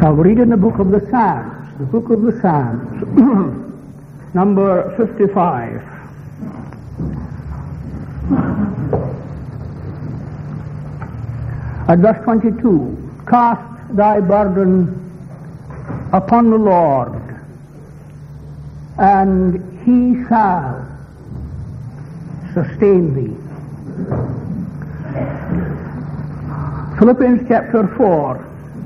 shall read in the book of the Psalms, number 55. At verse 22, cast thy burden upon the Lord, and he shall sustain thee. Philippians chapter 4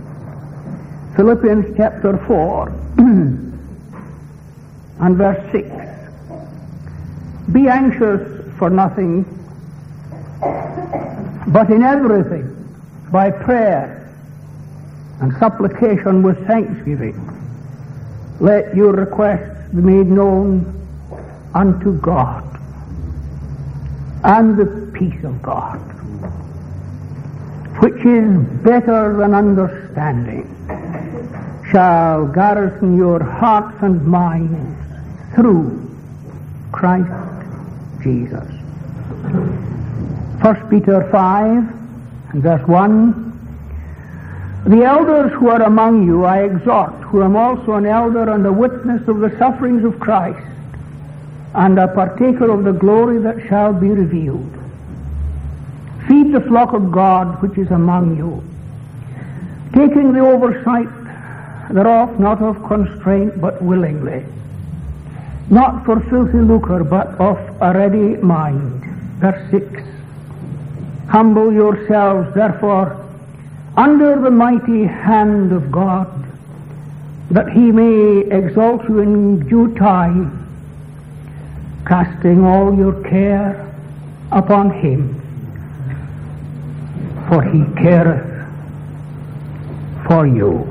and verse 6. Be anxious for nothing, but in everything by prayer and supplication with thanksgiving let your requests be made known unto God, and the peace of God, which is better than understanding, shall garrison your hearts and minds through Christ Jesus. 1 Peter 5 and verse 1. The elders who are among you I exhort, who am also an elder and a witness of the sufferings of Christ, and a partaker of the glory that shall be revealed. Feed the flock of God which is among you, taking the oversight thereof, not of constraint, but willingly, not for filthy lucre, but of a ready mind. Verse 6. Humble yourselves, therefore, under the mighty hand of God, that he may exalt you in due time, casting all your care upon him, for he careth for you.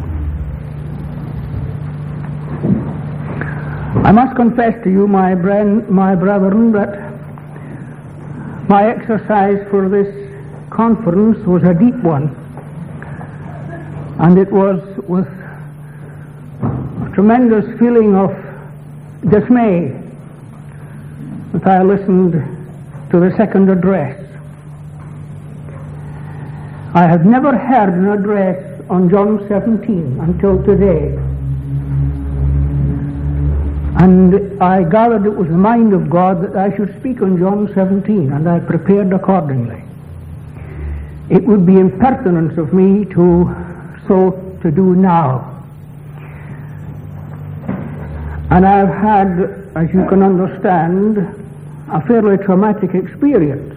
I must confess to you, my brethren, that my exercise for this conference was a deep one, and it was with a tremendous feeling of dismay that I listened to the second address. I have never heard an address on John 17 until today, and I gathered it was the mind of God that I should speak on John 17, and I prepared accordingly. It would be impertinence of me to do now. And I've had, as you can understand, a fairly traumatic experience.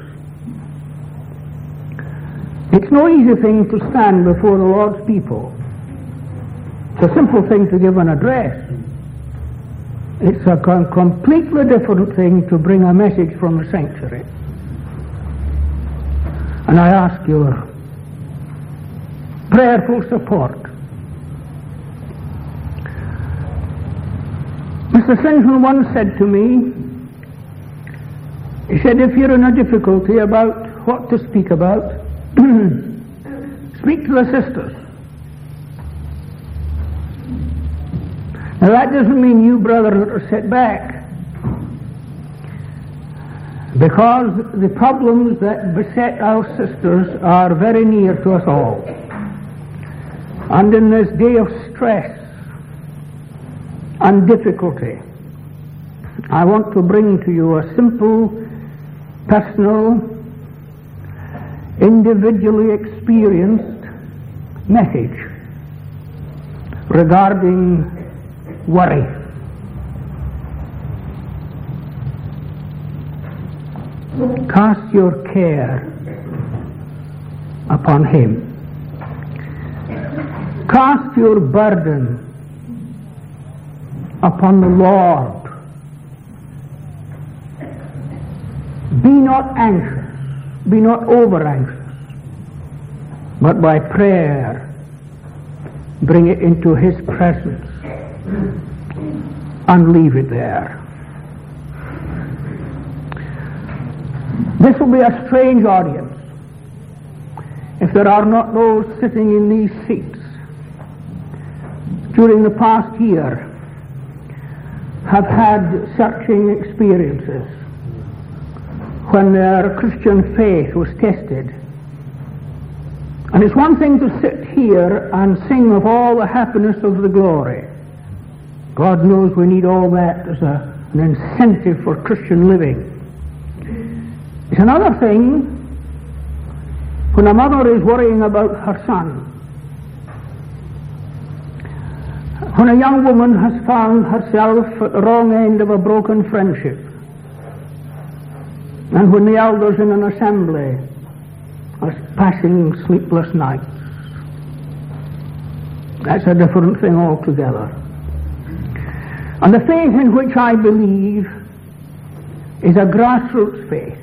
It's no easy thing to stand before the Lord's people. It's a simple thing to give an address. It's a completely different thing to bring a message from the sanctuary. And I ask your prayerful support. Mr. Singleton once said to me, he said, if you're in a difficulty about what to speak about, speak to the sisters. Now that doesn't mean you, brethren, are set back, because the problems that beset our sisters are very near to us all. And in this day of stress and difficulty, I want to bring to you a simple, personal, individually experienced message regarding worry. Cast your care upon him. Cast your burden upon the Lord. Be not anxious, be not over anxious, but by prayer bring it into his presence and leave it there. This will be a strange audience if there are not those sitting in these seats during the past year have had searching experiences when their Christian faith was tested And it's one thing to sit here and sing of all the happiness of the glory. God knows we need all that as an incentive for Christian living. It's another thing when a mother is worrying about her son. When a young woman has found herself at the wrong end of a broken friendship. And when the elders in an assembly are passing sleepless nights. That's a different thing altogether. And the faith in which I believe is a grassroots faith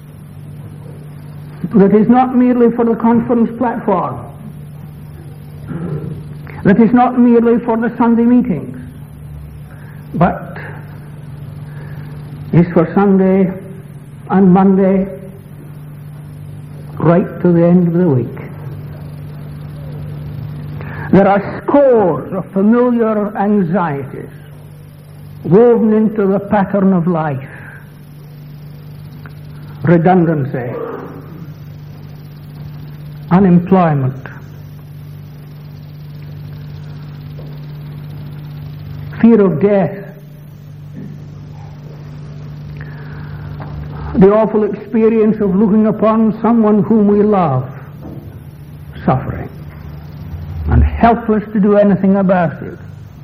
that is not merely for the conference platform, that is not merely for the Sunday meetings, but is for Sunday and Monday right to the end of the week. There are scores of familiar anxieties woven into the pattern of life. Redundancy, unemployment, fear of death, the awful experience of looking upon someone whom we love suffering and helpless to do anything about it.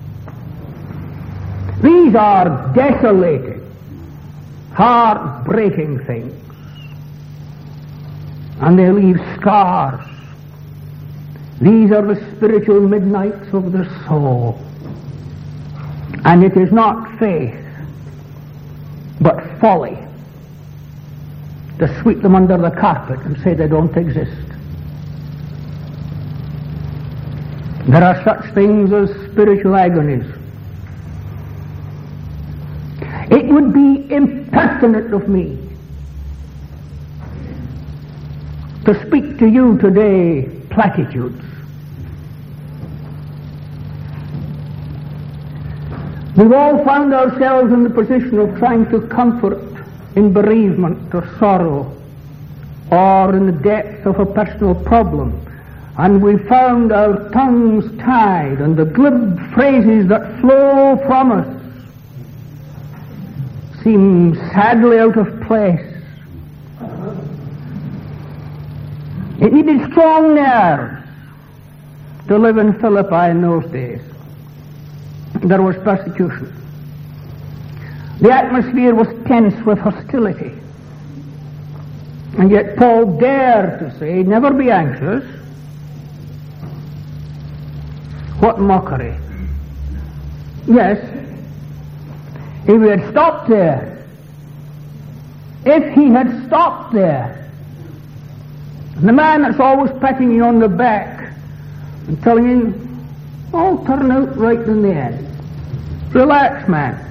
These are desolating, heart-breaking things, and they leave scars. These are the spiritual midnights of the soul, and it is not faith but folly to sweep them under the carpet and say they don't exist. There are such things as spiritual agonies. It would be impertinent of me to speak to you today platitudes. We've all found ourselves in the position of trying to comfort in bereavement or sorrow, or in the depths of a personal problem, and we found our tongues tied, and the glib phrases that flow from us seem sadly out of place. It needed strong nerves to live in Philippi in those days. There was persecution. The atmosphere was tense with hostility. And yet Paul dared to say, never be anxious. What mockery. Yes, if he had stopped there, if he had stopped there, and the man that's always patting you on the back and telling you, all turn out right in the end. Relax, man.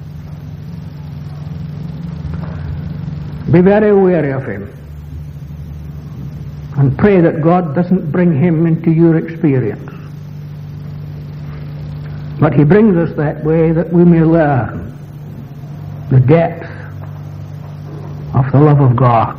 Be very wary of him and pray that God doesn't bring him into your experience. But he brings us that way that we may learn the depth of the love of God.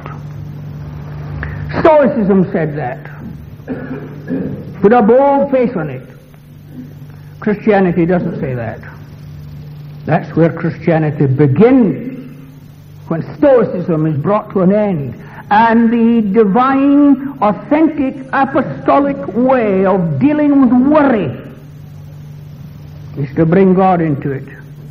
Stoicism said that. Put a bold face on it. Christianity doesn't say that. That's where Christianity begins, when Stoicism is brought to an end, and the divine, authentic, apostolic way of dealing with worry is to bring God into it.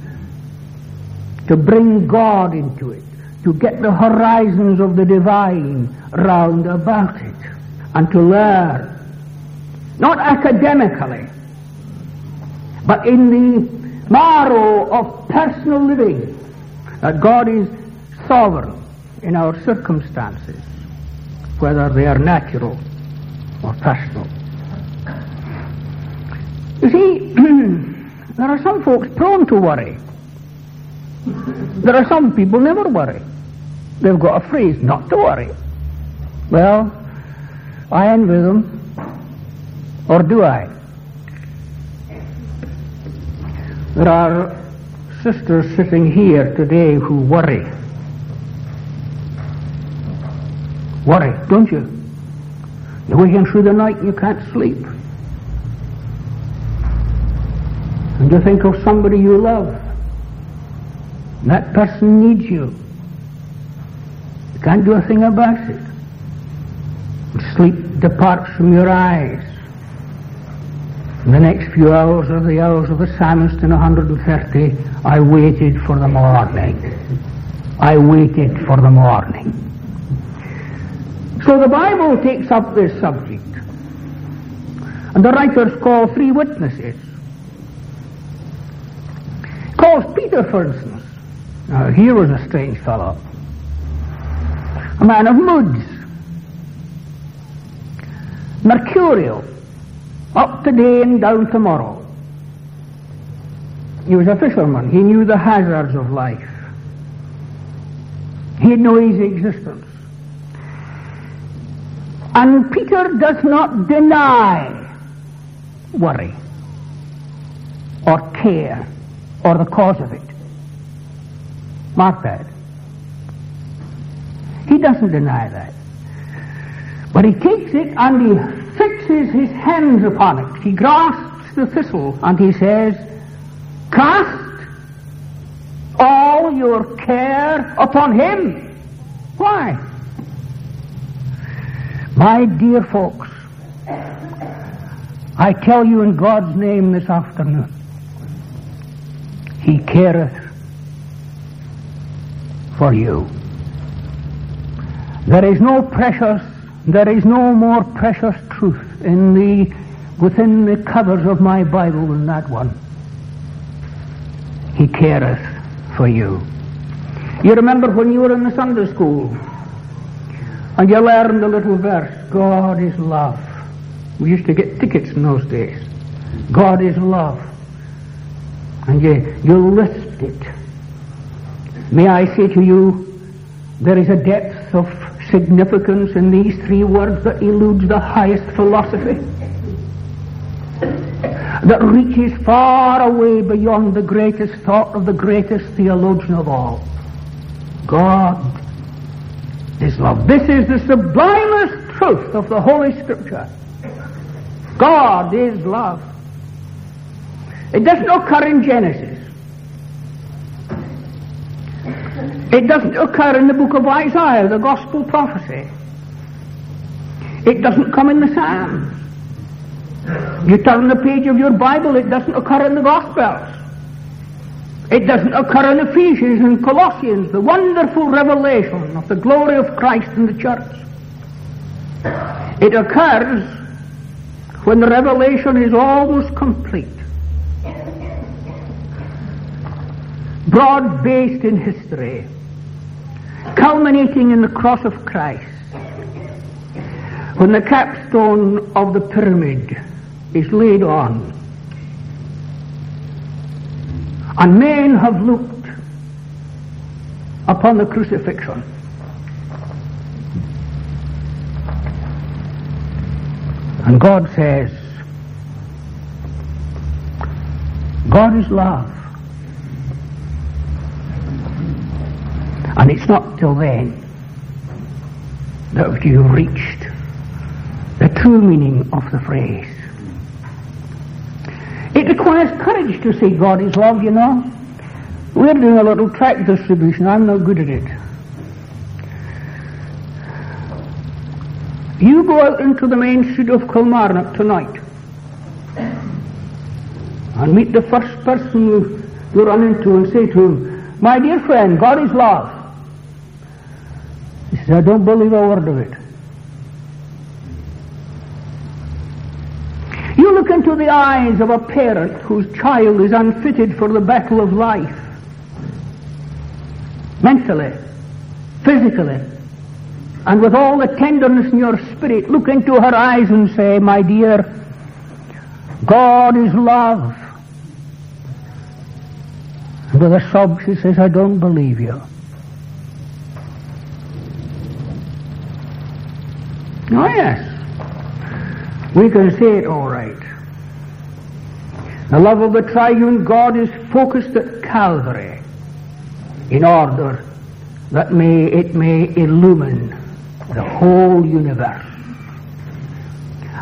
To bring God into it. To get the horizons of the divine round about it. And to learn, not academically, but in the marrow of personal living, that God is sovereign in our circumstances, whether they are natural or personal. You see, there are some folks prone to worry. There are some people never worry. They've got a phrase, not to worry. Well, I envy them. Or do I? There are sisters sitting here today who worry. Worry, don't you? You're waking through the night and you can't sleep. And you think of somebody you love. That person needs you. You can't do a thing about it. Sleep departs from your eyes. And the next few hours are the hours of the psalmist in 130. I waited for the morning. I waited for the morning. So the Bible takes up this subject. And the writers call three witnesses. He calls Peter, for instance. Now, here was a strange fellow. A man of moods. Mercurial. Up today and down tomorrow. He was a fisherman. He knew the hazards of life. He had no easy existence. And Peter does not deny worry or care or the cause of it. Mark that. He doesn't deny that. But he takes it and he fixes his hands upon it. He grasps the thistle and he says, cast all your care upon him. Why? My dear folks, I tell you in God's name this afternoon, He careth for you. There is no more precious truth within the covers of my Bible than that one. He careth for you. You remember when you were in the Sunday school and you learned the little verse, God is love. We used to get tickets in those days. God is love. And you lisped it. May I say to you, there is a depth of significance in these three words that eludes the highest philosophy, that reaches far away beyond the greatest thought of the greatest theologian of all. God is love. This is the sublimest truth of the Holy Scripture. God is love. It doesn't occur in Genesis. It doesn't occur in the book of Isaiah, the gospel prophecy. It doesn't come in the Psalms. You turn the page of your Bible, it doesn't occur in the Gospels. It doesn't occur in Ephesians and Colossians, the wonderful revelation of the glory of Christ in the church. It occurs when the revelation is almost complete, broad-based in history, culminating in the cross of Christ, when the capstone of the pyramid is laid on, and men have looked upon the crucifixion. And God says, God is love. And it's not till then that you've reached the true meaning of the phrase. It requires courage to say God is love, you know. We're doing a little tract distribution. I'm no good at it. You go out into the main street of Kilmarnock tonight and meet the first person you run into and say to him, my dear friend, God is love. He says, I don't believe a word of it. You look into the eyes of a parent whose child is unfitted for the battle of life, mentally, physically, and with all the tenderness in your spirit, look into her eyes and say, my dear, God is love. And with a sob she says, I don't believe you. Oh yes, we can say it all right. The love of the triune God is focused at Calvary in order that it may illumine the whole universe.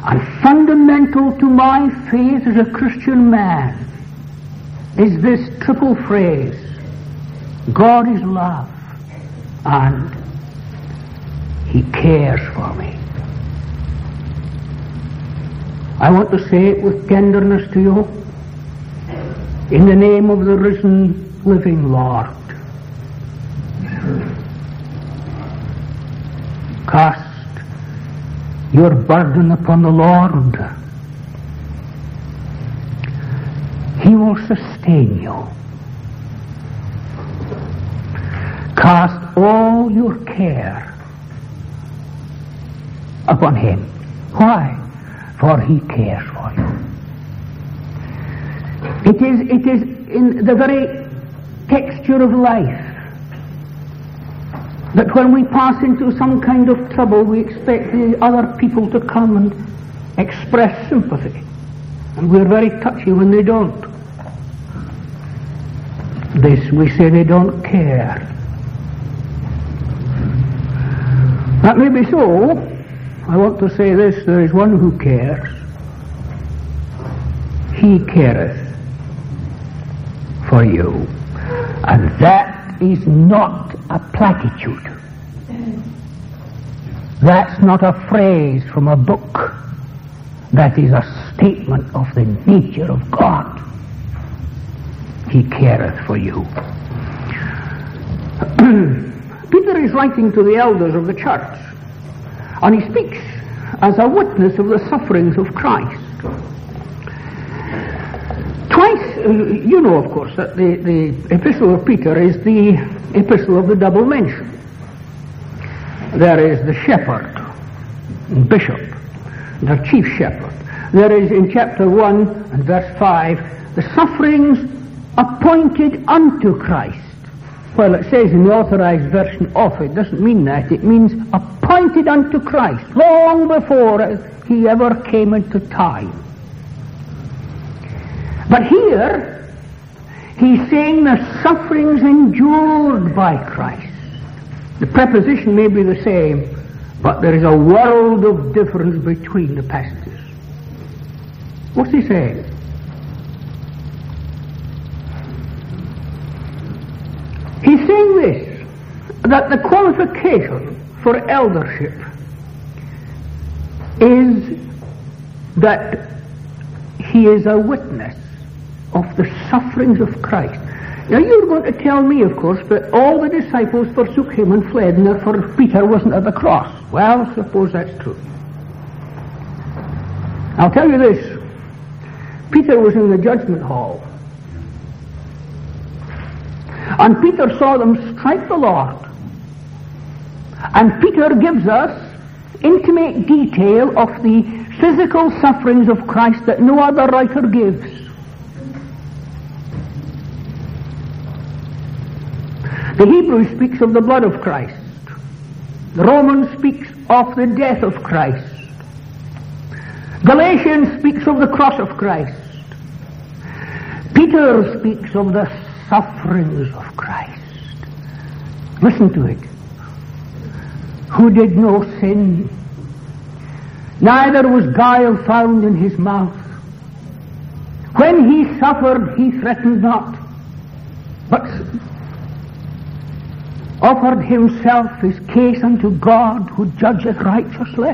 And fundamental to my faith as a Christian man is this triple phrase: God is love, and He cares for me. I want to say it with tenderness to you, in the name of the risen, living Lord. Cast your burden upon the Lord. He will sustain you. Cast all your care upon Him. Why? For He cares for you. It is in the very texture of life that when we pass into some kind of trouble, we expect the other people to come and express sympathy. And we're very touchy when they don't. We say they don't care. That may be so. I want to say this: there is one who cares. He careth for you. And that is not a platitude. That's not a phrase from a book. That is a statement of the nature of God. He careth for you. Peter is writing to the elders of the church, and he speaks as a witness of the sufferings of Christ. Twice, you know, of course, that the epistle of Peter is the epistle of the double mention. There is the shepherd, bishop, the chief shepherd. There is in chapter 1 and verse 5, the sufferings appointed unto Christ. Well, it says in the authorized version of it, doesn't mean that. It means appointed unto Christ, long before He ever came into time. But here, he's saying the sufferings endured by Christ. The preposition may be the same, but there is a world of difference between the passages. What's he saying? He's saying this, that the qualification for eldership is that he is a witness of the sufferings of Christ. Now you're going to tell me, of course, that all the disciples forsook Him and fled, and therefore Peter wasn't at the cross. Well, suppose that's true. I'll tell you this. Peter was in the judgment hall, and Peter saw them strike the Lord. And Peter gives us intimate detail of the physical sufferings of Christ that no other writer gives. The Hebrew speaks of the blood of Christ. The Roman speaks of the death of Christ. Galatians speaks of the cross of Christ. Peter speaks of the sufferings of Christ. Listen to it. Who did no sin, neither was guile found in his mouth. When he suffered, he threatened not, but offered himself his case unto God, who judgeth righteously.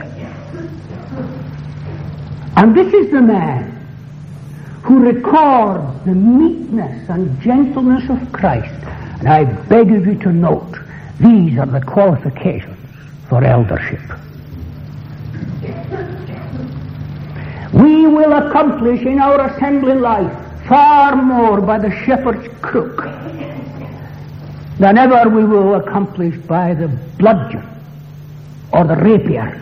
And this is the man who records the meekness and gentleness of Christ. And I beg of you to note, these are the qualifications for eldership. We will accomplish in our assembly life far more by the shepherd's crook than ever we will accomplish by the bludgeon or the rapier.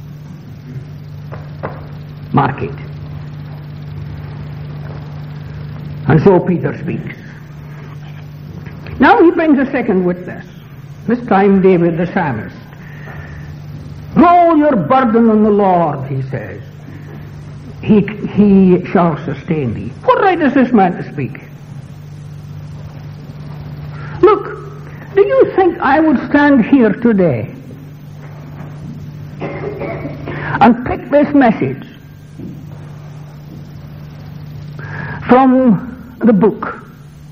Mark it. And so Peter speaks. Now he brings a second witness, this time David the psalmist. Roll your burden on the Lord, he says. He shall sustain thee. What right is this man to speak? Look, do you think I would stand here today and pick this message from the book,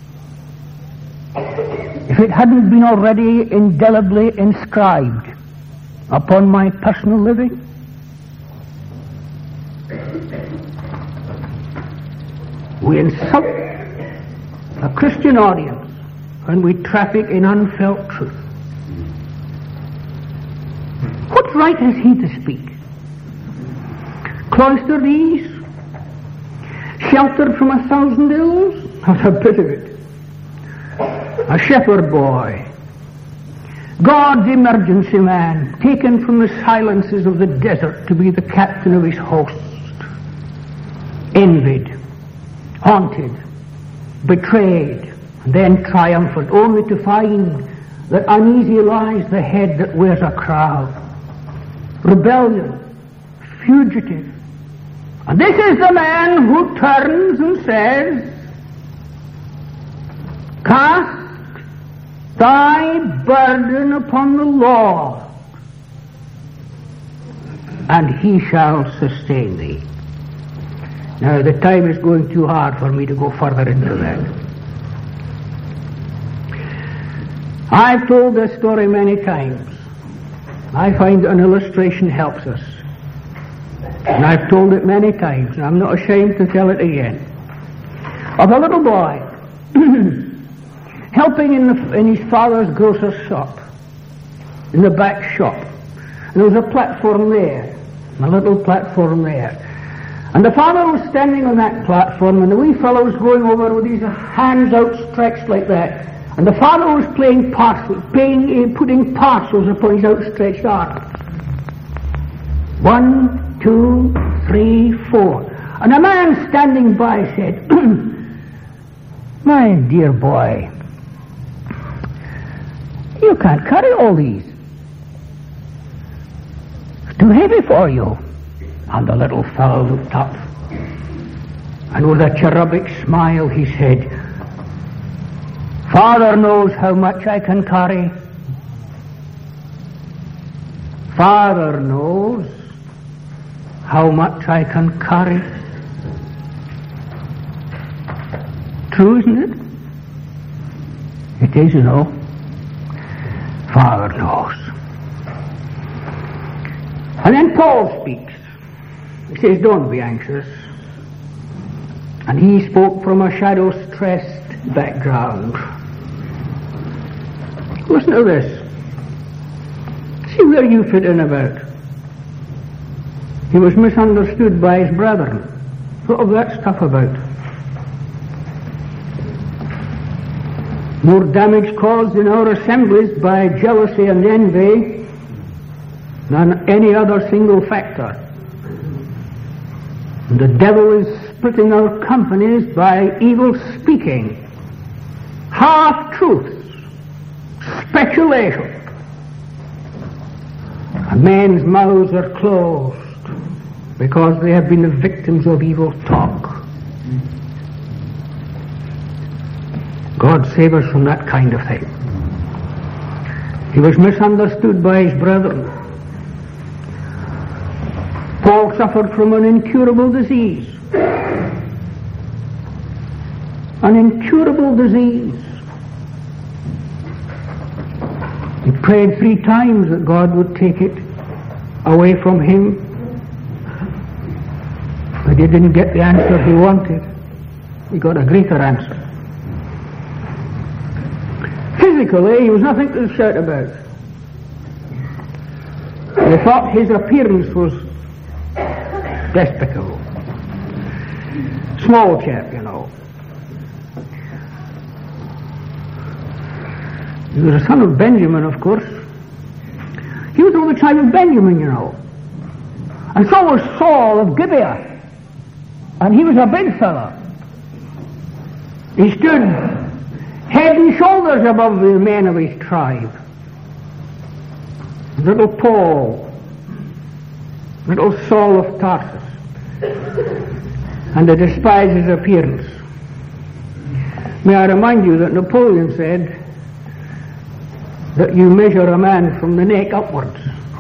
if it hadn't been already indelibly inscribed upon my personal living? We insult a Christian audience when we traffic in unfelt truth. What right has he to speak? Cloistered ease? Sheltered from 1,000 ills? Not a bit of it. A shepherd boy, God's emergency man, taken from the silences of the desert to be the captain of his host, envied, haunted, betrayed, and then triumphant, only to find that uneasy lies the head that wears a crown. Rebellion, fugitive. And this is the man who turns and says, cast thy burden upon the Lord, and he shall sustain thee. Now, the time is going too hard for me to go further into that. I've told this story many times. I find an illustration helps us. And I've told it many times, and I'm not ashamed to tell it again. Of a little boy helping in his father's grocer's shop, in the back shop. And there was a platform there, a little platform there. And the father was standing on that platform, and the wee fellow was going over with his hands outstretched like that. And the father was putting parcels upon his outstretched arms. 1, 2, 3, 4. And a man standing by said, my dear boy, you can't carry all these. It's too heavy for you. And the little fellow looked up, and with a cherubic smile he said, Father knows how much I can carry. Father knows how much I can carry. True, isn't it? It is, you know. Father knows. And then Paul speaks. He says, don't be anxious. And he spoke from a shadow-stressed background. Listen to this. See where you fit in about. He was misunderstood by his brethren. What of that stuff about? More damage caused in our assemblies by jealousy and envy than any other single factor. The devil is splitting our companies by evil speaking, half-truths, speculation. And men's mouths are closed because they have been the victims of evil talk. God save us from that kind of thing. He was misunderstood by his brethren. Paul suffered from an incurable disease. An incurable disease. He prayed 3 times that God would take it away from him. But he didn't get the answer he wanted. He got a greater answer. Physically, he was nothing to shout about. They thought his appearance was despicable. Small chap, you know. He was a son of Benjamin, of course. He was of the tribe of Benjamin, you know. And so was Saul of Gibeah. And he was a big fella. He stood head and shoulders above the men of his tribe. Little Paul, little Saul of Tarsus, and to despise his appearance. May I remind you that Napoleon said that you measure a man from the neck upwards,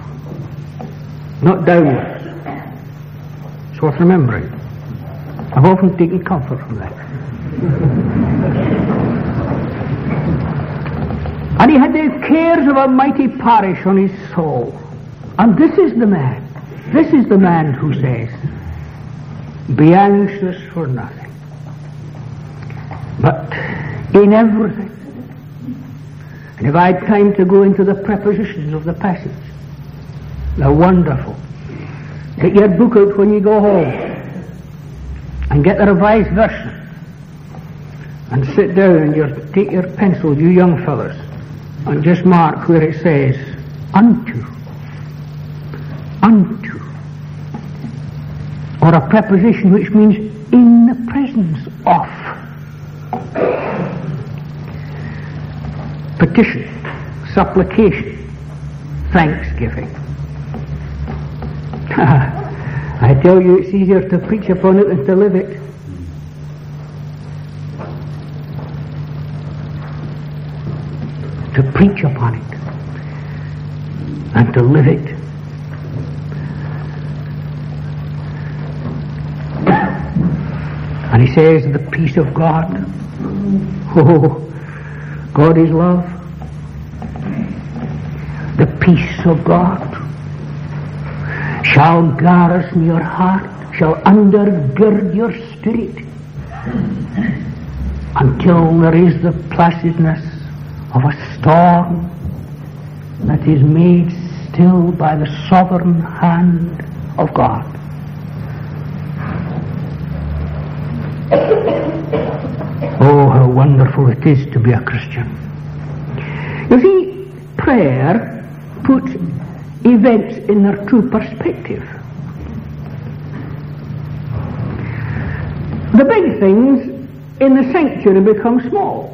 not downwards. It's worth remembering. I've often taken comfort from that. And he had the cares of a mighty parish on his soul. And this is the man who says, be anxious for nothing, but in everything. And if I had time to go into the prepositions of the passage, they're wonderful. Get your book out when you go home and get the Revised Version and sit down and take your pencil, you young fellas, and just mark where it says unto, or a preposition which means in the presence of. Petition, supplication, thanksgiving. I tell you, it's easier to preach upon it than to live it. To preach upon it and to live it. And he says, the peace of God. Oh, God is love. The peace of God shall garrison your heart, shall undergird your spirit, until there is the placidness of a storm that is made still by the sovereign hand of God. Oh, how wonderful it is to be a Christian. You see, prayer puts events in their true perspective. The big things in the sanctuary become small,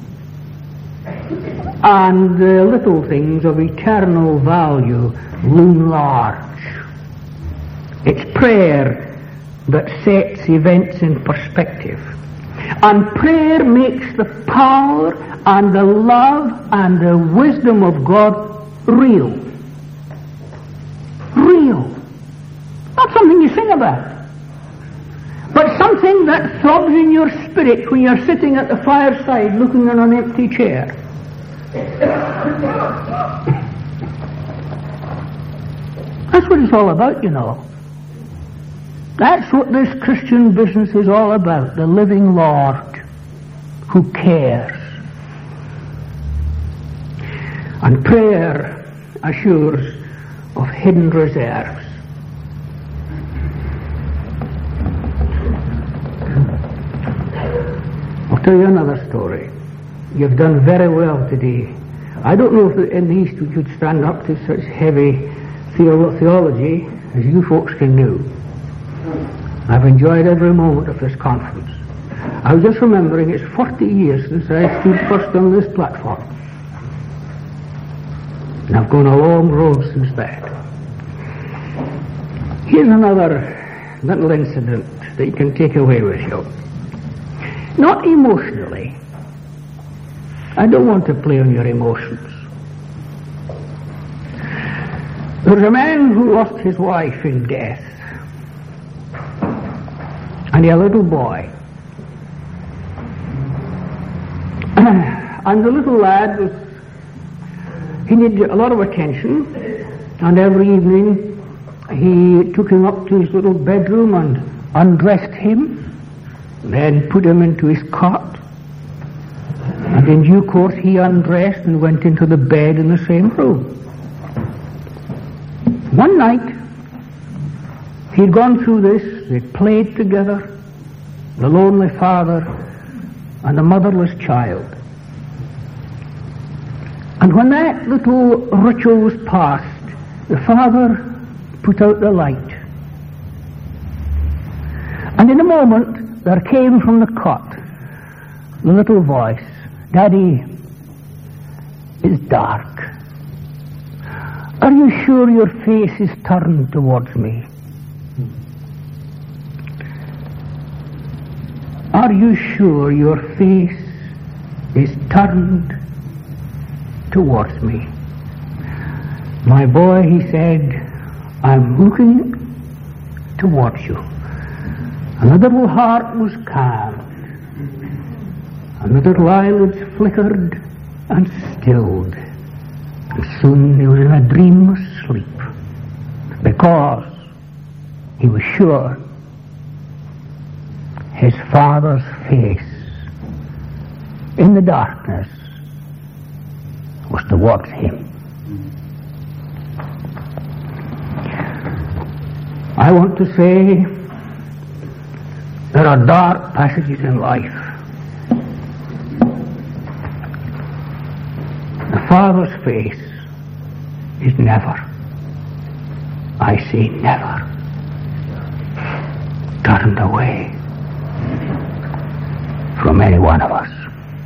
and the little things of eternal value loom large. It's prayer that sets events in perspective. And prayer makes the power and the love and the wisdom of God real. Real. Not something you sing about, but something that throbs in your spirit when you're sitting at the fireside looking at an empty chair. That's what it's all about, you know. That's what this Christian business is all about, the living Lord who cares. And prayer assures of hidden reserves. I'll tell you another story. You've done very well today. I don't know if in the East we could stand up to such heavy theology as you folks can do. I've enjoyed every moment of this conference. I was just remembering it's 40 years since I stood first on this platform. And I've gone a long road since that. Here's another little incident that you can take away with you. Not emotionally. I don't want to play on your emotions. There was a man who lost his wife in death. And he had a little boy. And the little lad he needed a lot of attention, and every evening he took him up to his little bedroom and undressed him, then put him into his cot, and in due course he undressed and went into the bed in the same room. One night he'd gone through this, they'd played together, the lonely father and the motherless child. And when that little ritual was past, the father put out the light. And in a moment there came from the cot the little voice, "Daddy, it's dark. Are you sure your face is turned towards me? Are you sure your face is turned towards me?" "My boy," he said, "I'm looking towards you." And the little heart was calmed. And the little eyelids flickered and stilled, and soon he was in a dreamless sleep, because he was sure his Father's face in the darkness was towards him. I want to say there are dark passages in life. The Father's face is never, I say never, turned away from any one of us.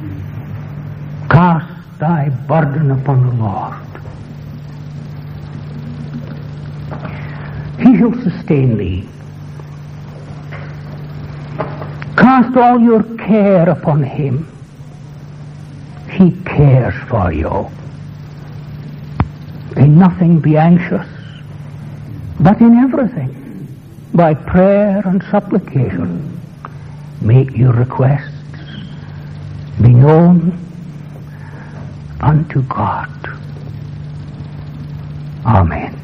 Cast thy burden upon the Lord. He shall sustain thee. Cast all your care upon him. He cares for you. In nothing be anxious, but in everything, by prayer and supplication, make your requests be known unto God. Amen.